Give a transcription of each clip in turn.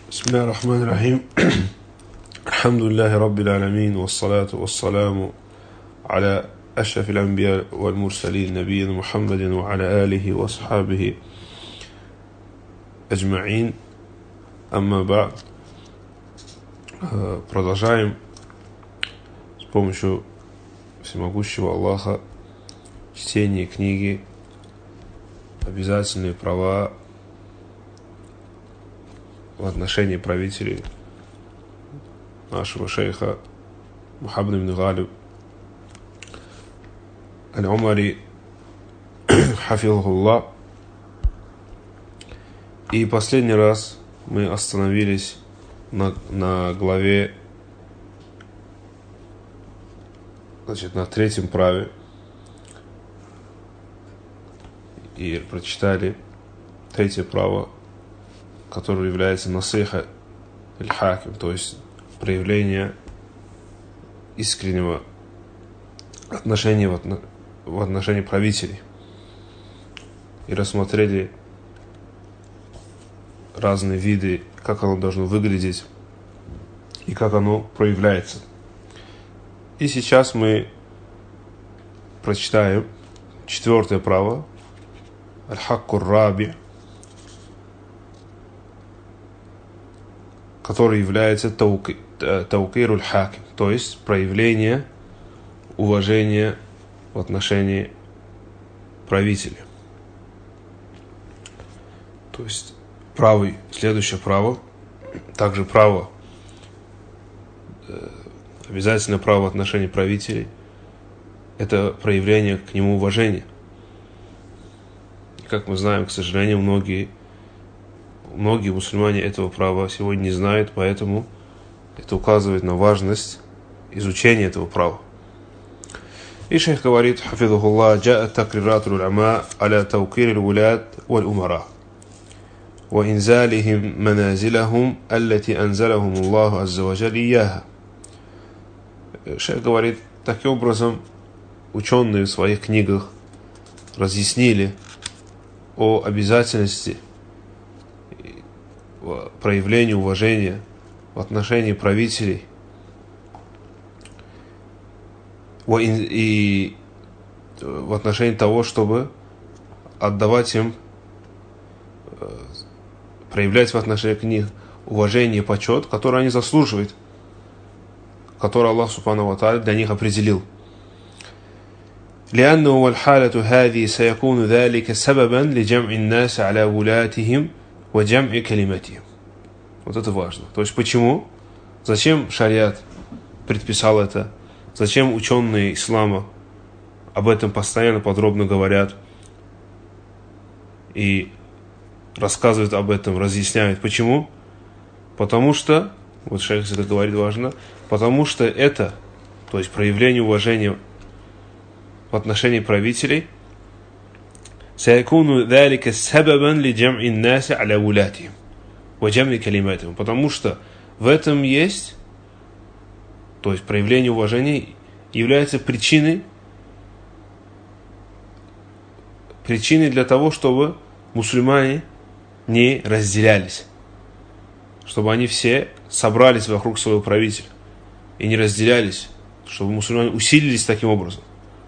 بسم الله الرحمن الرحيم الحمد لله رب العالمين والصلاة والسلام على أشرف الأنبياء والمرسلين نبينا محمد وعلى آله وأصحابه أجمعين. Амма ба'д. Продолжаем с помощью всемогущего Аллаха чтение книги «Обязательные права в отношении правителей» нашего шейха Мухаммад ибн Галиб аль-Умари хафизахуллах. И последний раз мы остановились на главе, на третьем праве, и прочитали третье право, которое является насиха аль-хаким, то есть проявление искреннего отношения в отношении правителей. И рассмотрели разные виды, как оно должно выглядеть и как оно проявляется. И сейчас мы прочитаем четвертое право, аль-хаккур раби, который является таукируль хаким, то есть проявление уважения в отношении правителя. То есть следующее право, также право, обязательное право в отношении правителей, это проявление к нему уважения. И как мы знаем, к сожалению, многие мусульмане этого права сегодня не знают, поэтому это указывает на важность изучения этого права. И шейх говорит, хафизахуллах, джаа такрирату уляма аля таукири улят валь умара ва инзалихим маназилахум аллати анзалахум Аллаху азза ва джалля ияха. Шейх говорит, таким образом ученые в своих книгах разъяснили о обязательности проявления уважения в отношении правителей и в отношении того, чтобы отдавать им, проявлять в отношении к них уважение и почет, который они заслуживают, который Аллах Субхану ва Тааля для них определил. لأنه والحالة هذه سيكون ذلك سببا لجمع الناس على ولاتهم وجمع كلمتهم. Вот это важно. То есть почему? Зачем шариат предписал это? Зачем ученые ислама об этом постоянно подробно говорят и рассказывают об этом, разъясняют? Почему? Потому что, вот шейх это говорит важно, потому что это, то есть проявление уважения в отношении правителей, سيكون ذلك سببا لجمع الناس على ولاتهم وجمع كلماتهم, потому что в этом есть, то есть проявление уважения является причиной для того, чтобы мусульмане не разделялись, чтобы они все собрались вокруг своего правителя и не разделялись, чтобы мусульмане усилились таким образом.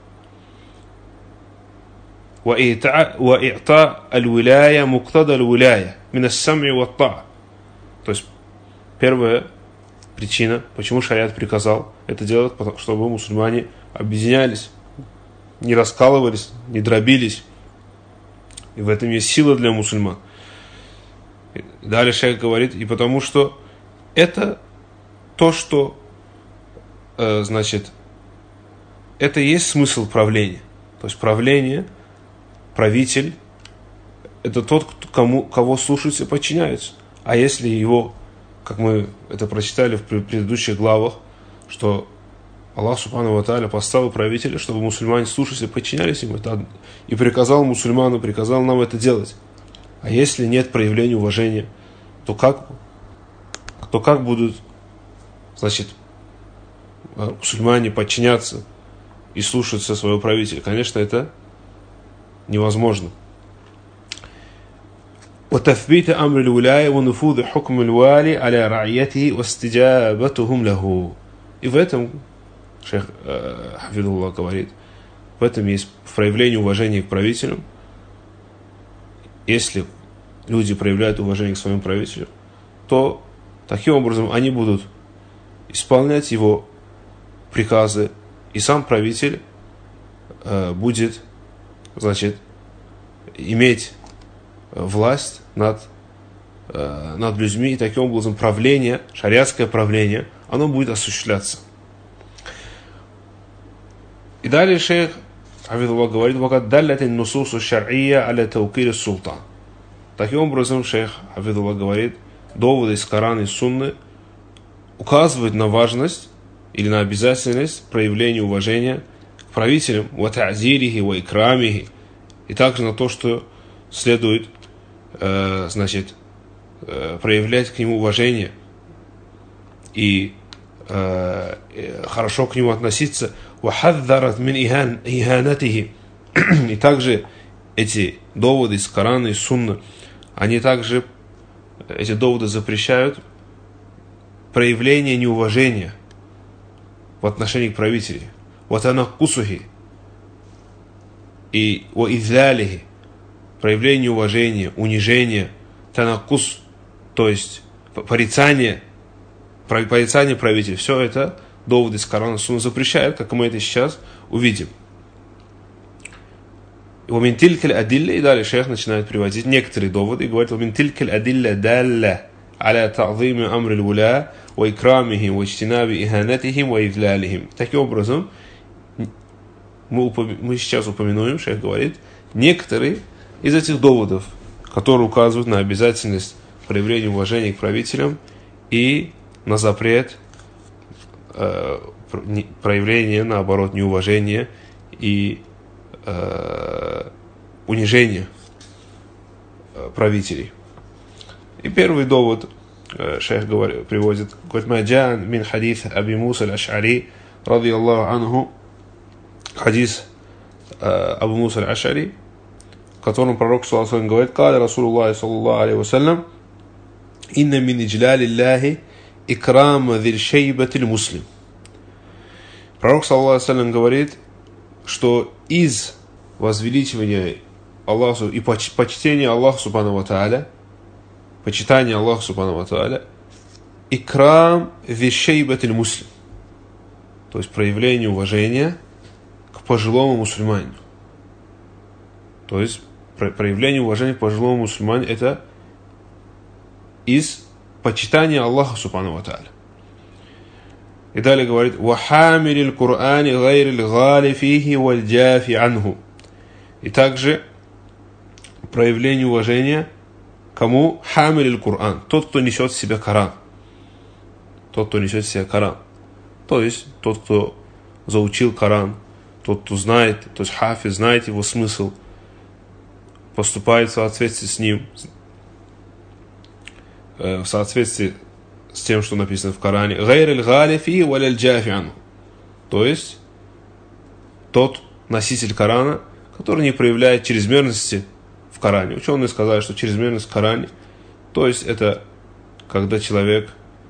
وإعطاء الولاية مقتضى الولاية من السمع والطاعة. То есть первая причина, почему шариат приказал это делать, чтобы мусульмане объединялись, не раскалывались, не дробились. И в этом есть сила для мусульман. Далее шейх говорит, и потому что это то, что это и есть смысл правления. То есть правитель – это тот, кого слушаются и подчиняются. А если его, как мы это прочитали в предыдущих главах, что Аллах Субхану ва Тааля поставил правителя, чтобы мусульмане слушались и подчинялись ему, и приказал нам это делать. А если нет проявления уважения, то как будут, мусульмане подчиняться и слушаться своего правителя? Конечно, это невозможно. وتثبيت أمر الولاية ونفوذ حكم الوالي على رعيته واستجابتهم له. И в этом, шейх Хафидуллах говорит, в этом есть проявление уважения к правителям. Если люди проявляют уважение к своему правителю, то таким образом они будут исполнять его приказы, и сам правитель будет, значит, иметь власть над людьми, и таким образом правление, шариатское правление, оно будет осуществляться. И далее шейх Хафидуллах говорит: «Вакад даллят ан-нусус аш-шар'ия аля таукир ас-султан». Таким образом, шейх Хафидуллах говорит, доводы из Корана и Сунны указывают на важность или на обязательность проявления уважения к правителям, ва та'зирихи, ва ikramихи, и также на то, что следует, значит, проявлять к нему уважение и хорошо к нему относиться. وحذرت من إهانته. И также эти доводы из Корана и Сунны, они также, эти доводы запрещают проявление неуважения в отношении к правителю. وتنقصه и وإذلاله, проявление неуважения, унижения, танакус, то есть порицание правителя, все это доводы из Корана и Сунны запрещают, как мы это сейчас увидим. ومن تلك الأدلة, и далее шейх начинает приводить некоторые доводы и говорит: ومن تلك الأدلة دالة على تعظيم أمر الولاة وإكرامهم واجتناب إهانتهم وإذلالهم. Таким образом, мы сейчас упомянем, шейх говорит, некоторые из этих доводов, которые указывают на обязательность проявления уважения к правителям и на запрет проявления, наоборот, неуважения и унижения правителей. И первый довод шейх приводит: «Маджан мин хадис Аби Муса аль-Аш'ари ради Аллаху анху», хадис Абу Муса аль-Аш'ари, в котором пророк саллаллаху алейхи ва саллям говорит: «Каля Расулуллах саллаллаху алейхи ва саллям, инна мин иджляли Аллахи икрама зиль шейбатиль муслим». Пророк саллаллаху алейхи ва саллям говорит, что из возвеличивания Аллаху и почтения Аллаху субхану ва тааля, почитание Аллаху субхану ва тааля, икрам зиль шейбатиль муслим, то есть проявление уважения к пожилому мусульманину. То есть проявление уважения к пожилому мусульманину — это из почитания Аллаха субхану ва тааля. И далее говорит: «Вахамилил Кур'ани гайрил гали фихи валь джафи анху». И также проявление уважения кому? Хамилил Кур'ан, тот, кто несет в себе Коран. Тот, кто несет в себе Коран. То есть тот, кто заучил Коран, тот, кто знает, то есть хафиз, знает его смысл, поступает в соответствии с ним, в соответствии с тем, что написано в Коране. Гайриль галифи валяль джафи анху. То есть тот носитель Корана, который не проявляет чрезмерности в Коране. Ученые сказали, что чрезмерность в Коране, то есть это когда человек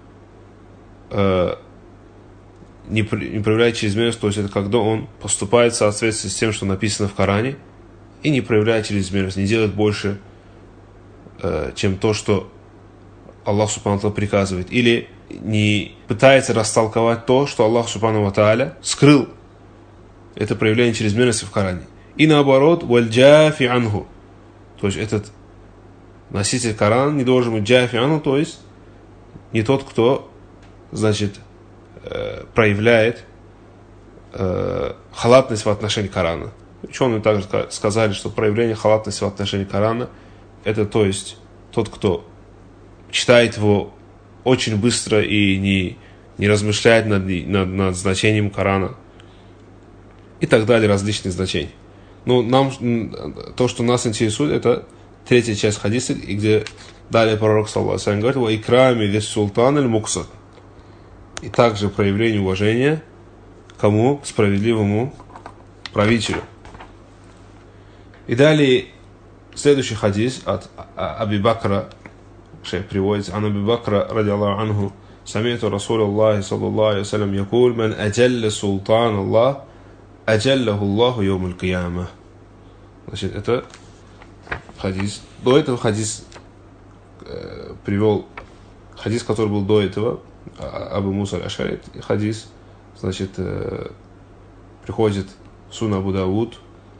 не проявляет чрезмерность, то есть это когда он поступает в соответствии с тем, что написано в Коране, и не проявляет чрезмерность, не делает больше, чем то, что Аллах субхану ва тааля приказывает, или не пытается растолковать то, что Аллах субхану ва тааля скрыл. Это проявление чрезмерности в Коране. И наоборот, валь джафи анху, то есть этот носитель Корана не должен быть джафи анху, то есть не тот, кто, значит, проявляет халатность в отношении Корана. Ученые также сказали, что проявление халатности в отношении Корана — это, то есть, тот, кто читает его очень быстро и не размышляет над значением Корана и так далее, различные значения. Но то, что нас интересует, это третья часть хадиса, где далее пророк саллаллаху алейхи ва саллям говорит: «Ва икрами лис султан аль муксад». И также проявление уважения кому? Справедливому правителю. И далее Следующий хадис от Аби Бакра, шейх приводится, ан Аби Бакра, ради Аллаху анху, самиту Расуля Аллахи, саллаллаху алейхи вассалям, якуль, ман аджалля султан Аллах, аджаллаху Аллаху йомуль кияма. Значит, это хадис. До этого хадис привел хадис, который был до этого, Абу Муса аль-Аш'ари, хадис, значит, приходит Сунан Абу Дауд,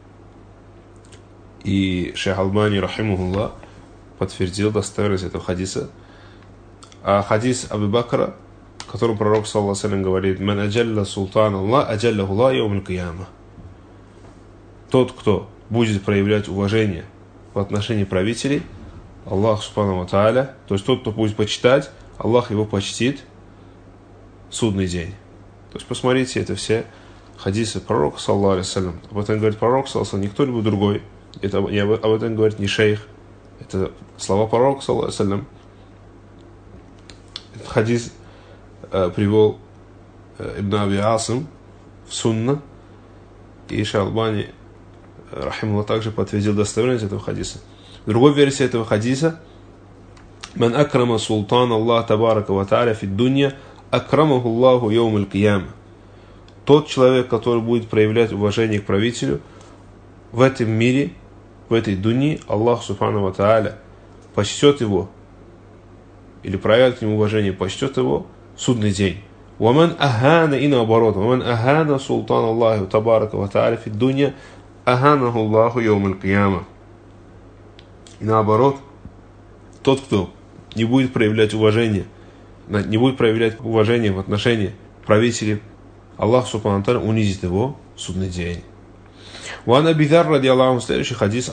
и шейх Албани, рахимахуллах, подтвердил достоверность этого хадиса. А хадис Абу Бакра, в котором пророк, саллаллаху алейхи ва саллям, говорит: «Ман аджалля султан Аллах, аджаллаху Аллах йомуль кияма». Тот, кто будет проявлять уважение в отношении правителей, Аллах субхану ва тааля, то есть тот, кто будет почитать, Аллах его почтит в судный день. То есть посмотрите, это все хадисы пророка, саллаллаху алейхи ва саллям. Об этом говорит пророк, саллаллаху алейхи ва саллям, никто либо другой. Это, об этом говорит не шейх. Это слова пророка, саллаллаху алейхи ва саллям. Этот хадис привел Ибн Аби Асим в Сунна, и шейх Албани, рахимахуллах, также подтвердил достоверность этого хадиса. В другой версии этого хадиса: «Ман акрама султан Аллах табарака ва тааля фид дунья, акрамаху Аллаху йомуль кияма». Тот человек, который будет проявлять уважение к правителю в этом мире, в этой дуньи, Аллах субхану ва тааля почтет его, или проявит к нему уважение, почтет его в судный день. «Ваман ахана», и наоборот: «Ваман ахана султан Аллаху табарака ва тааля фид дунья, аханаху Аллаху йомуль кияма». И наоборот, тот, кто не будет проявлять уважение в отношении правителей, Аллах субхану ва тааля унизит его в судный день. Ван Аби Зар, ради Аллаху, следующий хадис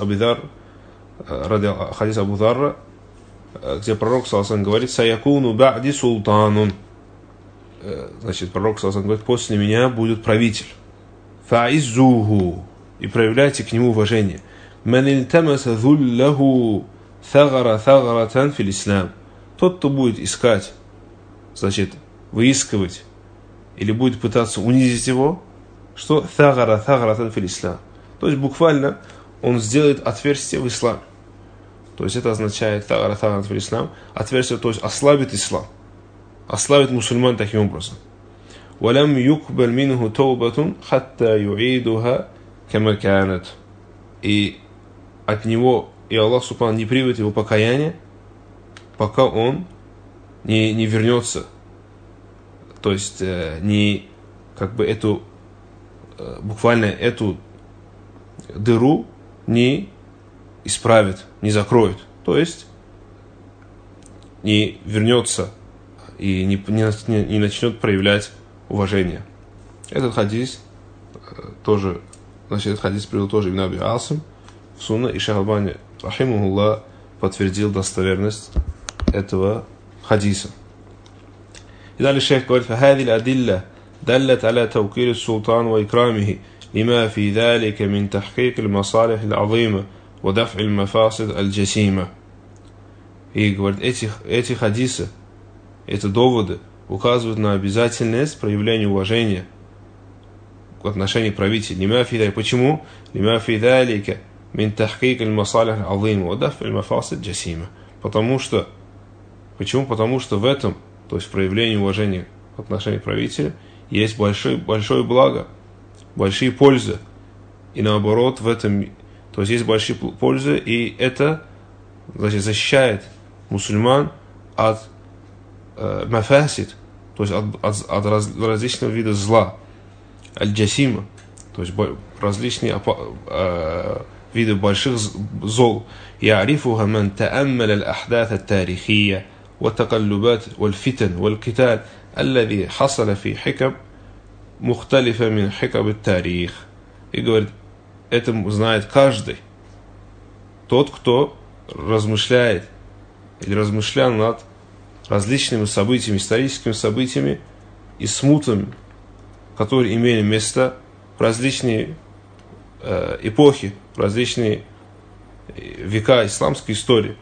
хадис Абу Зарра, где пророк, саллаллаху алейхи ва саллям, говорит: «Саякуну ба'ди султанун». Значит, пророк, саллаллаху алейхи ва саллям, говорит: «После меня будет правитель. Фа'иззуху», и проявляйте к нему уважение. «Ман ильтамаса зуллаху тhaгаратан фил ислам». Тот, кто будет искать, значит, выискивать, или будет пытаться унизить его, что тhaгаратан фил ислам. То есть буквально он сделает отверстие в исламе. То есть это означает тhaгаратан фил ислам, отверстие, то есть ослабит ислам, ослабит мусульман таким образом. «Валям юкбаль минху таубатун хатта юидуха кама канат». И от него, и Аллах субхану не примет его покаяние, пока он не вернется. То есть не как бы эту буквально эту дыру не исправит, не закроет. То есть не вернется и не начнет проявлять уважение. Этот хадис тоже, значит, этот хадис привел тоже Ибн Аби Асим в Сунна, и шейх Албани, рахимахуллах, подтвердил достоверность этого хадиса. И далее шейх говорит: «Фахади ладилля даллат аля таукир султан ва икрамихи, лима фи залика мин тахкик аль-масалих аль-азима ва даф'и аль-мафасид аль-джасима». И говорит, эти хадисы, эти доводы указывают на обязательность проявления уважения в отношении правителей. Лима фи залика. Почему? Лима фи залика мин тахкик аль-масалих аль-азима ва даф'и аль-мафасид аль-джасима. Почему? Потому что в этом, то есть в проявлении уважения в отношении правителя, есть большое благо, большие пользы. И наоборот, в этом, то есть большие пользы, и это, значит, защищает мусульман от мафасид, то есть от различного вида зла, аль-джасима, то есть различные виды больших зол. يعرفها من تأمل الأحداث التاريخية والتقلبات والفتن والقتال الذي حصل في حكم مختلفة من حكم التاريخ. И говорит, это знает каждый. Тот, кто размышляет или размышлял над различными событиями, историческими событиями и смутами, которые имели место в различные эпохи, в различные века исламской истории.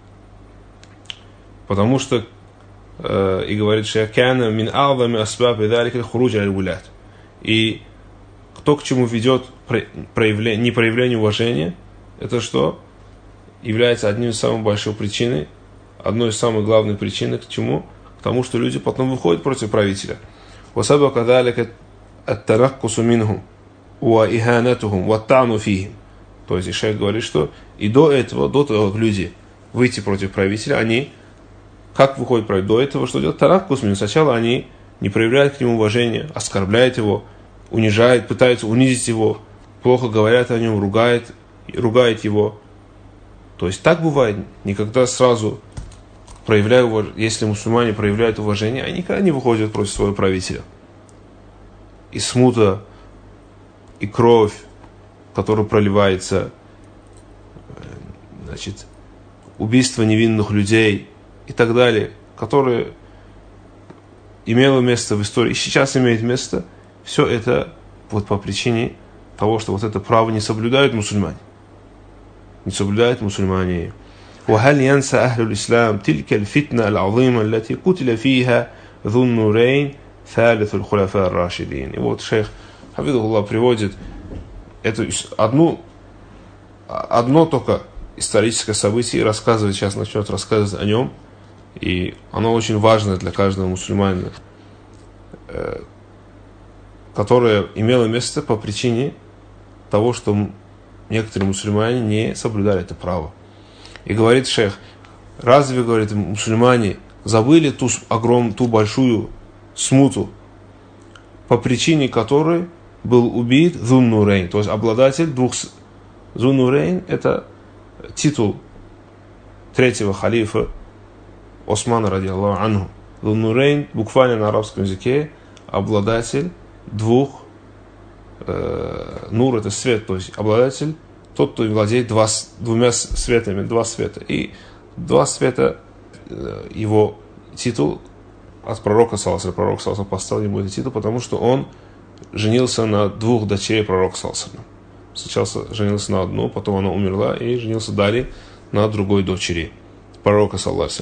Потому что, и говорит шейх, «Кяна мин а'зами асбаби залика хуруджа аль-вулят». И кто к чему ведет не проявление уважения, это что? является одной из самых больших причин, одной из самых главных причин к чему? К тому, что люди потом выходят против правителя. وَسَبَقَ ذَلِكَ التَّنَقُّصُ مِنْهُمْ وَإِهَانَتُهُمْ وَالطَّعْنُ فِيهِمْ. То есть шейх говорит, что и до того, как люди выйти против правителя, они, как выходят против, до этого, что делают? Тараккус минхум. Сначала они не проявляют к нему уважения, оскорбляют его, унижают, пытаются унизить его, плохо говорят о нем, ругают его. То есть так бывает, никогда сразу если мусульмане проявляют уважение, они никогда не выходят против своего правителя. И смута, и кровь, которая проливается, значит, убийство невинных людей и так далее, которое имело место в истории и сейчас имеет место, все это вот по причине того, что вот это право не соблюдают мусульмане. Не соблюдают мусульмане. وهل ينسى أهل الإسلام تلك الفتنة العظيمة التي قتل فيها ذو النورين ثالث الخلفاء الراشدين. И вот шейх Хафидхуллах приводит одно только историческое событие и рассказывает, сейчас начнет рассказывать о нем, и оно очень важно для каждого мусульманина, которое имело место по причине того, что некоторые мусульмане не соблюдали это право. И говорит шейх, разве, говорит, мусульмане забыли ту большую смуту, по причине которой был убит Зун-Нурейн, то есть обладатель двух... Зун-Нурейн — это титул третьего халифа Османа, радиаллаху анху. Зун-Нурейн буквально на арабском языке обладатель двух... Нур — это свет, то есть обладатель тот, кто владеет двумя светами, два света. И два света, его титул от пророка саллаллаху. Пророк саллаллаху поставил ему этот титул, потому что он женился на двух дочерей пророка саллаллаху. Сначала женился на одну, потом она умерла, и женился далее на другой дочери пророка саллаллаху.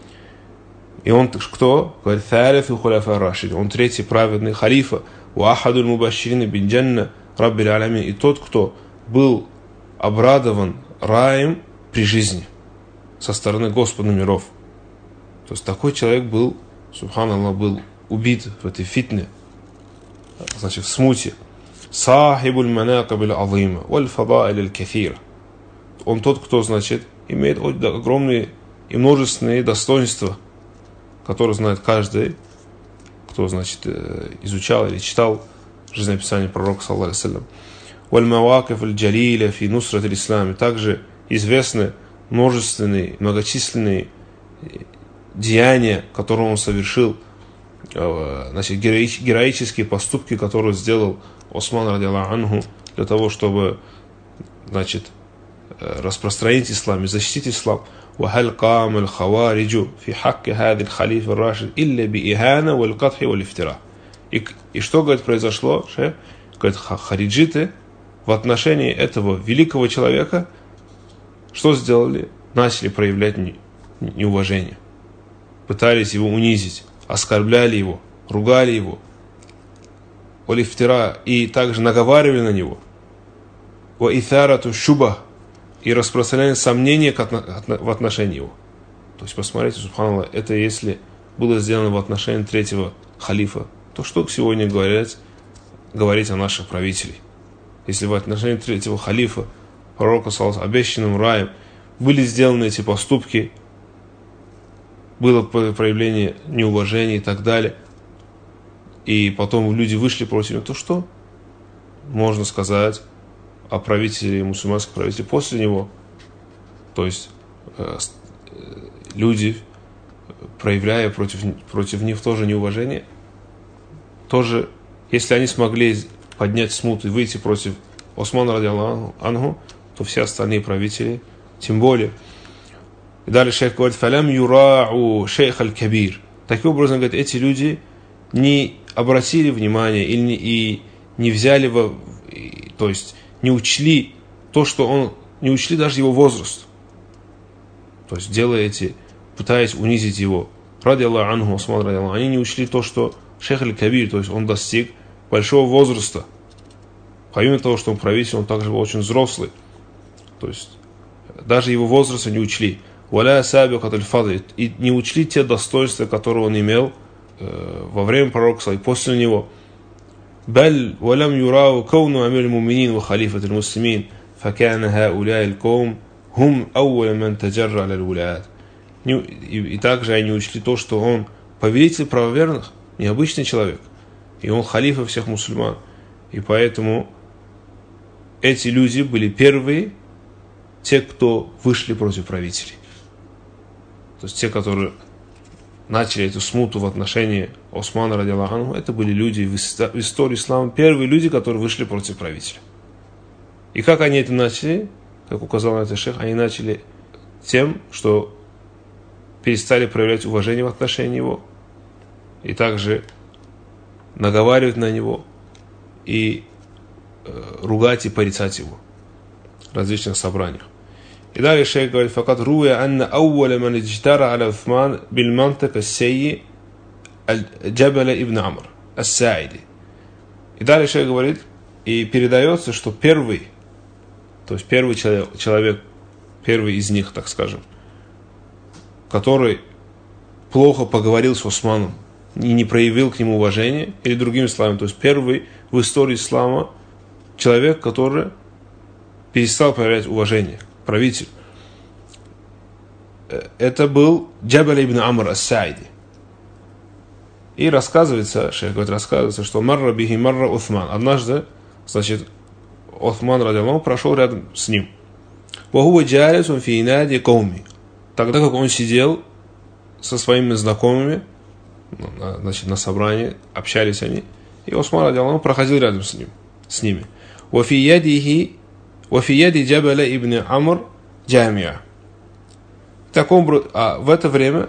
И он кто? Говорит, «Фалифу хуляфа рашид». Он третий праведный халифа. «Уахадуль мубаширин бин джанна раббиль алямин». И тот, кто был обрадован раем при жизни со стороны Господа миров. То есть такой человек был, субханаллах, был убит в этой фитне, значит, в смуте. Сахибуль манакабиль азима валь фадаиль кафира. Он тот, кто, значит, имеет огромные и множественные достоинства, которые знает каждый, кто, значит, изучал или читал жизнеописание пророка саллаллаху алейхи ва саллям. والمواقف الجليلة في نصرة الإسلام. Также известны множественные, многочисленные деяния, которые он совершил, значит, героические поступки, которые сделал Осман, радиаллаху анху, для того, чтобы, значит, распространить ислам и защитить ислам. وهل قام الخوارج في حق هذا الخليفة الراشد إلا بإهانة والقدح والافتراء. И что, говорит, произошло? Говорит, хариджиты в отношении этого великого человека что сделали? Начали проявлять неуважение. Пытались его унизить, оскорбляли его, ругали его. Олифтира, и также наговаривали на него. Ва итарату шуба, и распространяли сомнения в отношении его. То есть, посмотрите, субханаллах, это если было сделано в отношении третьего халифа, то что сегодня говорить о наших правителях? Если в отношении третьего халифа, пророка саллаллаху обещанным раем, были сделаны эти поступки, было проявление неуважения и так далее, и потом люди вышли против него, то что можно сказать о правителе, мусульманском правителе после него? То есть люди, проявляя против них тоже неуважение, тоже, если они смогли поднять смуту и выйти против Османа, радиаллаху анху, то все остальные правители тем более. И далее шейх говорит, «Фалям юрау шейх аль-кабир». Таким образом, говорит, эти люди не обратили внимания и не взяли, то есть не учли то, что он, не учли даже его возраст. То есть пытаясь унизить его, радиаллаху анху, Осман, радиаллаху, они не учли то, что шейх аль-кабир, то есть он достиг большого возраста. Помимо того, что он правитель, он также был очень взрослый. То есть даже его возраста не учли. «Валя сабикат аль-фадл», и не учли те достоинства, которые он имел во время пророка и после него. «Баль валям юрау кауну амир муминин ва халифат аль-муслимин, факана хауляй аль-каум хум ауля ман таджарра аль-вулят». И также они учли то, что он повелитель правоверных, необычный человек, и он халифа всех мусульман. И поэтому эти люди были первые, те, кто вышли против правителей. То есть те, которые начали эту смуту в отношении Османа радиаллаху анху, это были люди в истории ислама, первые люди, которые вышли против правителя. И как они это начали, как указал на это шейх, они начали тем, что перестали проявлять уважение в отношении его, и также наговаривать на него, и ругать и порицать его в различных собраниях. И далее шейх говорит: «Факат руя анна ауаля ман иджтара аля Уthman биль мантак ас-сайи аль-Джабаля ибн Амр ас-Саиди». И далее шейх говорит, и передается, что первый, то есть первый человек, первый из них, так скажем, который плохо поговорил с Османом и не проявил к нему уважения, или другими словами, то есть первый в истории ислама человек, который перестал проявлять уважение правителю, это был Джабаль ибн Амр ас-Саиди. И рассказывается, шейх говорит, рассказывается, что марра бихи марра Уthman. Однажды, значит, Уthман радиаллаху прошел рядом с ним. Вахуа джалисун фи нади кауми. Тогда как он сидел со своими знакомыми, значит, на собрании, общались они, и Уthман радиаллаху проходил рядом с ними. Вафи яди Джабаля ибн Амр джамия. В это время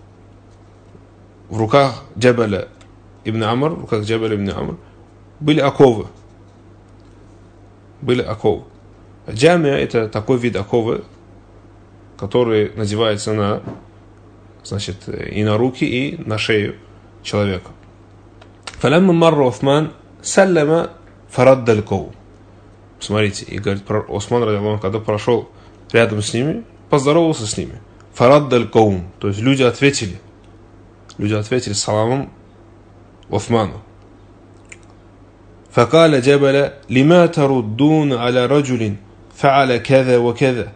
в руках Джабаля ибн Амр, были оковы. Джамия — это такой вид оковы, который надевается значит, и на руки, и на шею человека. فَلَمَّا مَرَّ عُثْمَانَ سَلَّمَ فَرَدَّ الْقَوْمَ. Смотрите, и говорит, Осман радиаллаху, когда прошел рядом с ними, поздоровался с ними. «Фарадд аль-каум», то есть люди ответили саламом Осману. «Факаля джабаля лима таруддун аля раджулин фа'аля када ва када».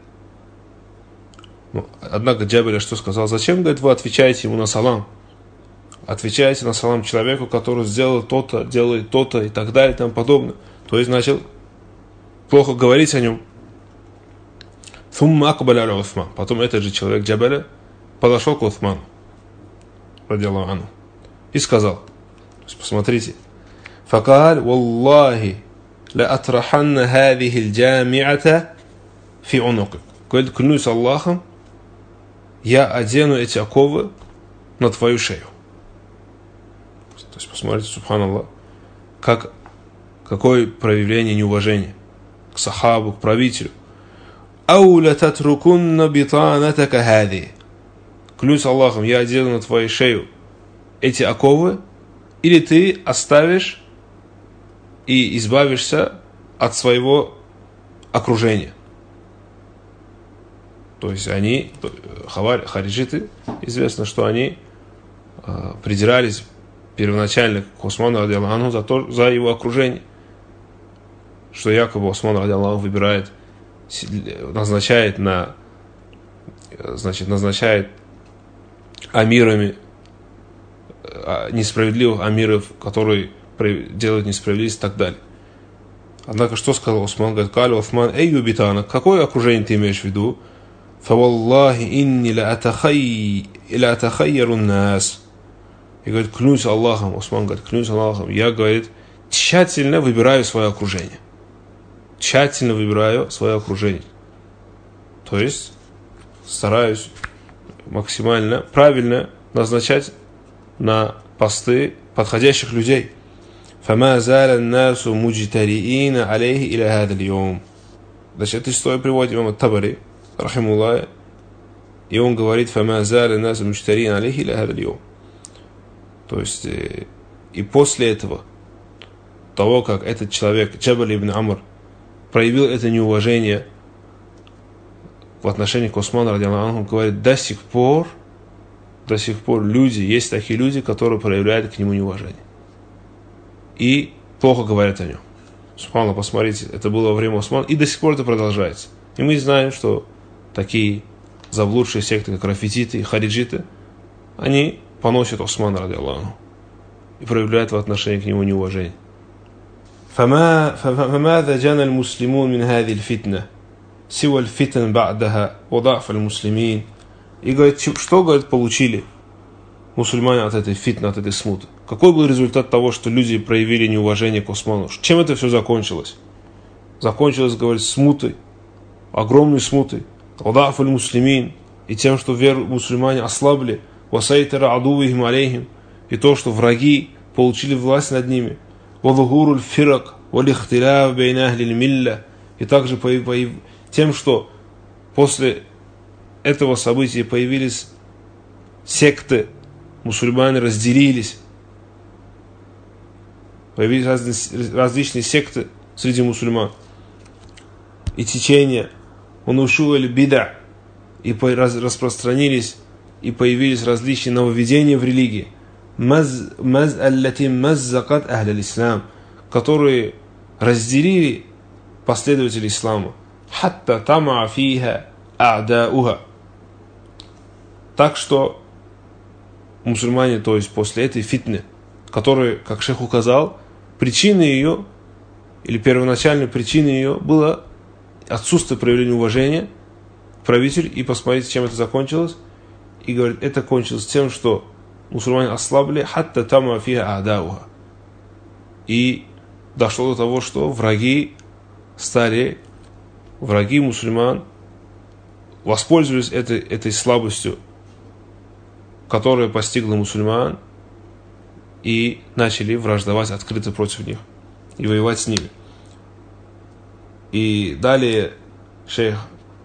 Однако Джабаля что сказал? Зачем, говорит, вы отвечаете ему на салам? Отвечаете на салам человеку, который сделал то-то, делает то-то и так далее и тому подобное. То есть начал плохо говорить о нем. Потом этот же человек Джабаля подошел к Уthману радиаллаху анху и сказал, то есть посмотрите, факаль валлахи ла атраханна хадихи аль-джами'ата фи унуки. Говорит, клянусь Аллахом, я одену эти оковы на твою шею. То есть посмотрите, субханаллах, какое проявление неуважения к сахабу, к правителю. «Ауля татрукунна битанатака хади». Клянусь Аллахом, я одену на твою шею эти оковы, или ты оставишь и избавишься от своего окружения. То есть они, хариджиты, известно, что они придирались первоначально к Осману радиаллаху анху за его окружение, что якобы Осман радиаллаху выбирает, назначает амирами, несправедливых амиров, которые делают несправедливость и так далее. Однако, что сказал Осман? Говорит, «Каля Осман, эй, юбитана, какое окружение ты имеешь в виду?» «Фаваллахи инни ла атахайяру нас». И говорит, клянусь Аллахом, Осман говорит, клянусь Аллахом, я, говорит, тщательно выбираю свое окружение. То есть стараюсь максимально правильно назначать на посты подходящих людей. فَمَا زَالَ النَّاسُ مُجْتَرِئِينَ عَلَيْهِ إِلَى هَذَا الْيَوْمِ. Значит, эту историю приводит имам ат-Табари, рахимуллах, и он говорит, فَمَا زَالَ النَّاسُ مُجْتَرِئِينَ عَلَيْهِ إِلَى هَذَا الْيَوْمِ. То есть, и после этого, того, как этот человек, Джабаль ибн Амр, проявил это неуважение к в отношении к Усману, радиаллаху анху, говорит, до сих пор люди, есть такие люди, которые проявляют к нему неуважение. И плохо говорят о нем. Субханаллах, посмотрите, это было во время Усмана, и до сих пор это продолжается. И мы знаем, что такие заблудшие секты, как рафититы и хариджиты, они поносят Усмана, радиаллаху анху, и проявляют в отношении к нему неуважение. فماذا جنى المسلمون من هذه الفتنة سوى الفتن بعدها وضعف المسلمين. И говорит, что, говорит, получили мусульмане от этой фитны, от этой смуты? Какой был результат того, что люди проявили неуважение к Усману? Чем это все закончилось? Закончилось, говорит, смутой, огромной смутой, وضعف المسلمين, и тем, что мусульмане ослабли, وسيطر عدوهم عليهم, и то, что враги получили власть над ними, وظهور الفرق والاختلاف بين أهل الملة, и также тем, что после этого события появились секты, мусульмане разделились, появились различные секты среди мусульман и течения, унушуэль бида, и распространились, и появились различные нововведения в религии, которые разделили последователей ислама, хатта тамаа фиха а'дауха, так что мусульмане, то есть после этой фитны, которая, как шейх указал, причиной ее, или первоначальной причиной ее было отсутствие проявления уважения к правителю, и посмотрите, чем это закончилось. И говорит, это кончилось тем, что мусульмане ослабли, хатта тамаа фиха а'дауха, и дошло до того, что враги мусульман воспользовались этой слабостью, которая постигла мусульман, и начали враждовать открыто против них и воевать с ними. И далее шейх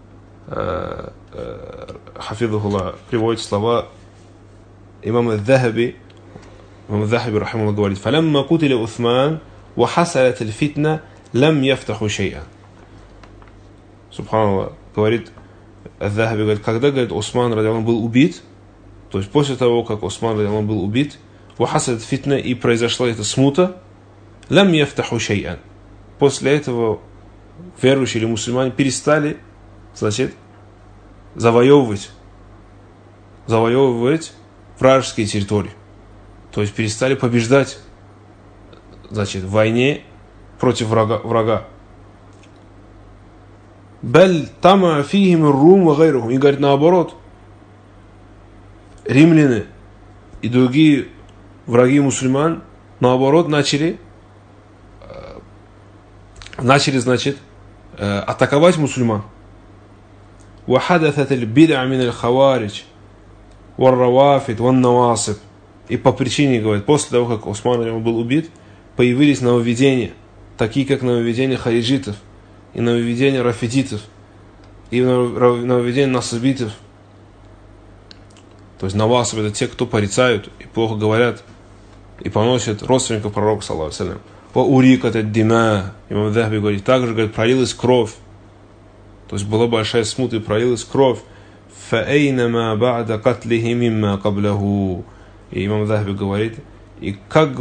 хафидухуллах приводит слова имама Захаби. Имам Захаби, рахимахуллах, говорит: «Фалямма кутиля Усман ва хасалат аль-фитна лам яфтаху шей'ан». Субханаллах, говорит Захаби, говорит, когда, говорит, Усман радиаллаху был убит, то есть после того, как Усман радиаллаху был убит, ва хасалат фитна, и произошла эта смута, лам яфтаху шей'ан. После этого верующие или мусульмане перестали, значит, завоевывать вражеские территории. То есть перестали побеждать, значит, в войне против врага. Баль тама фихим рум ва гайрухум. И говорит, наоборот, римляне и другие враги мусульман, наоборот, начали, значит, атаковать мусульман. Ва хадатат аль-бид'а мин аль-хаваридж ва равафид ва навасиб. И по причине, говорит, после того, как Усман был убит, появились нововведения, такие как нововведения хариджитов, и нововведения рафидитов, и нововведения насабитов. То есть навасиб — это те, кто порицают и плохо говорят, и поносят родственников пророка, саллаллаху алейхи ва саллям. Ва урикат ад-дима. Имам Захаби говорит, также, говорит, пролилась кровь. То есть была большая смута, и пролилась кровь. Фаэйнама ба'да катлихи мимма каблаху. И имам Захаби говорит, и как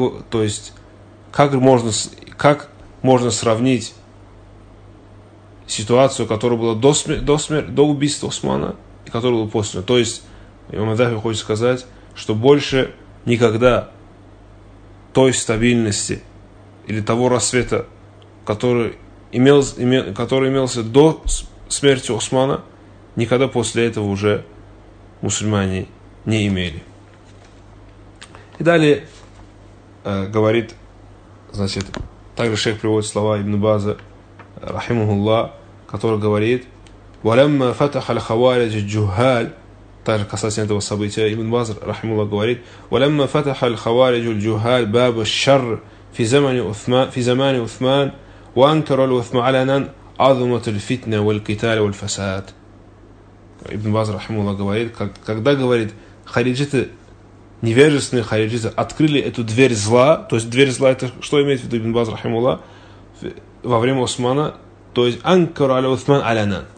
можно сравнить ситуацию, которая была до убийства Усмана, и которая была после. То есть имам Захаби хочет сказать, что больше никогда той стабильности или того рассвета, который имелся до смерти Усмана, никогда после этого уже мусульмане не имели. И далее говорит, значит, также шейх приводит слова Ибн База, рахимахуллах, который говорит: «Валямма фатаха аль-хаваридж аль-джухаль», также касательно этого события, Ибн Баз, рахимахуллах, говорит: «Валямма фатаха аль-хаваридж аль-джухаль баб аш-шарр фи замани Усман, ва анкара аль-Усман алянан азумат аль-фитна валь-киталь валь-фасад». Ибн Баз, рахимахуллах, говорит, когда, говорит, хариджиты, невежественные хариджиты открыли эту дверь зла, то есть дверь зла, это что имеет в виду Ибн Баз, рахимахуллах, во время Усмана, то есть анкар аля Усман алянан,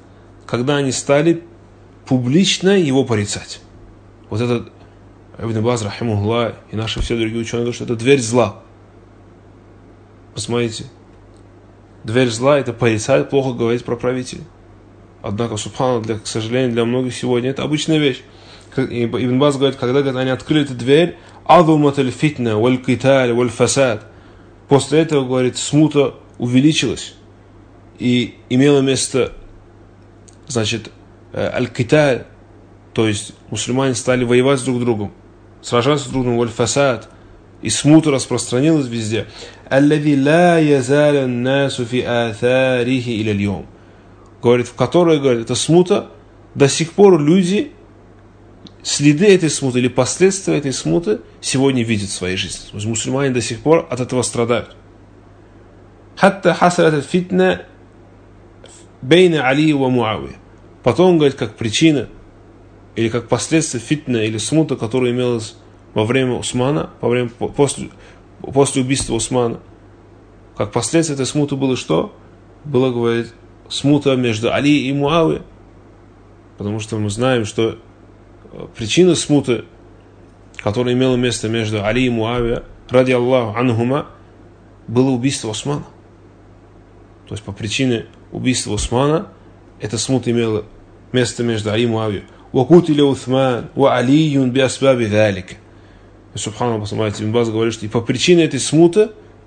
когда они стали публично его порицать. Вот этот Ибн Баз, рахимахуллах, и наши все другие ученые говорят, что это дверь зла. Посмотрите. Дверь зла – это порицать, плохо говорить про правителей. Однако, субханаллах, к сожалению, для многих сегодня это обычная вещь. Ибн Баз говорит, когда они открыли эту дверь, «Азумат аль-фитна, валь-киталь, валь-фасад». После этого, говорит, смута увеличилась. И имело место, значит, аль-киталь, то есть мусульмане стали воевать друг с другом, сражаться друг с другом, валь-фасад. И смута распространилась везде. «Аллади ла язаля насу фи атарихи иля льем». Говорит, в которой, говорит, эта смута, до сих пор люди следы этой смуты или последствия этой смуты сегодня видят в своей жизни. То есть мусульмане до сих пор от этого страдают. «Хатта хасарат фитна бейна Али ва Муавия». Потом, говорит, как причина или как последствие фитна или смута, которая имелась во время Усмана, после убийства Усмана, как последствие этой смуты было что? Было, говорит, смута между Али и Муавией. Потому что мы знаем, что причина смуты, которая имела место между Али и Муавией, ради Аллаху анхума, было убийство Усмана. То есть по причине убийства Усмана эта смута имела место между Али и Муавией. «Вакутиля Усман, ва Алиюн би асбаби залика». Субханаллах, посмотрите, Ибн Баз говорит, что и по причине этой смуты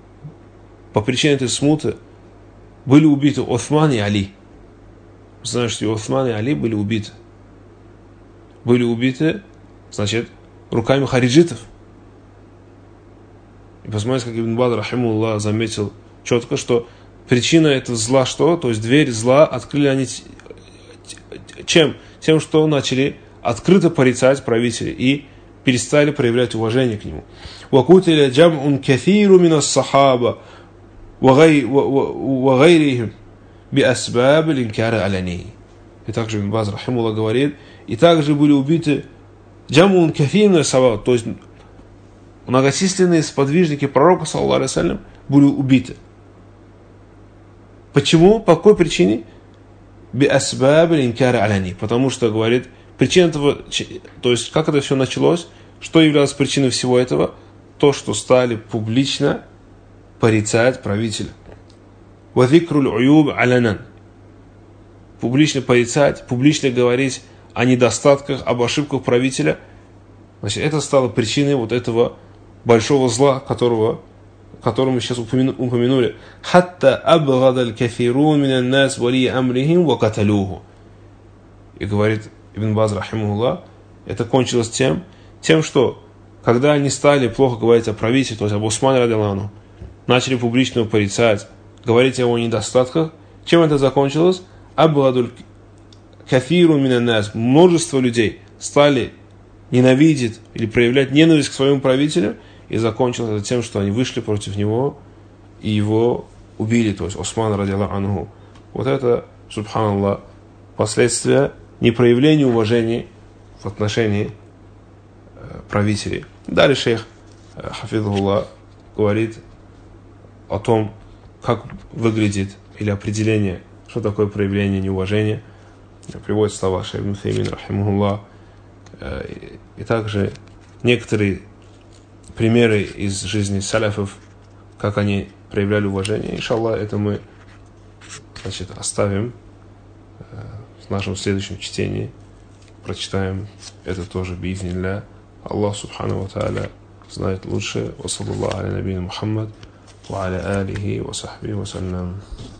были убиты Усман и Али. Вы знаете, что и Усман и Али были убиты. Были убиты, значит, руками хариджитов. И посмотрите, как Ибн Баз, рахимахуллах, заметил четко, что причина этого зла что? То есть дверь зла открыли они чем? Тем, что начали открыто порицать правителей и перестали проявлять уважение к нему. وَقُتِلَ جَمْعٌ كَثِيرٌ مِنَ الصَّحَابَةِ وَغَيْرِهِمْ بِأَسْبَابِ الْإِنْكَارِ عَلَنِهِ. И также Ибн Баз, рахимахуллах, говорит, и также были убиты جَمْعٌ كَثِيرٌ مِنَ الصَّحَابَةِ, то есть многочисленные сподвижники пророка, саллаллаху алейхи ва саллям, были убиты. Почему? По какой причине? بِأَسْبَابِ الْإِنْكَارِ عَلَنِهِ. Потому что, говорит, причина этого, то есть как это все началось, что являлось причиной всего этого? То, что стали публично порицать правителя. وَذِكْرُ الْعُيُوبِ عَلَنًا. Публично порицать, публично говорить о недостатках, об ошибках правителя. Значит, это стало причиной вот этого большого зла, которого мы сейчас упомянули. «Хатта абгадаль кафирун минан нас вали амрихим ва каталуху». И говорит Ибн Баз, рахимахуллах, это кончилось тем, что когда они стали плохо говорить о правителе, то есть об Усмане ради Аллаху, начали публично его порицать, говорить о его недостатках, чем это закончилось? Абгадаль кафирун минан нас. Множество людей стали ненавидеть или проявлять ненависть к своему правителю, и закончилось это тем, что они вышли против него и его убили, то есть Усман ради Аллаху анху. Вот это, субханаллах, последствия непроявления уважения в отношении правителей. Далее шейх, хафидхуллах, говорит о том, как выглядит или определение, что такое проявление неуважения. Приводит слова шейха Ибн Утаймин, рахимахуллах, и также некоторые примеры из жизни салафов, как они проявляли уважение. Иншаллах, это мы, значит, оставим в нашем следующем чтении. Прочитаем это тоже би'изниллях. Аллах субхану ва тааля знает лучше. Ва саллаллаху аля набийна Мухаммад ва аля алихи ва сахбихи ва саллям.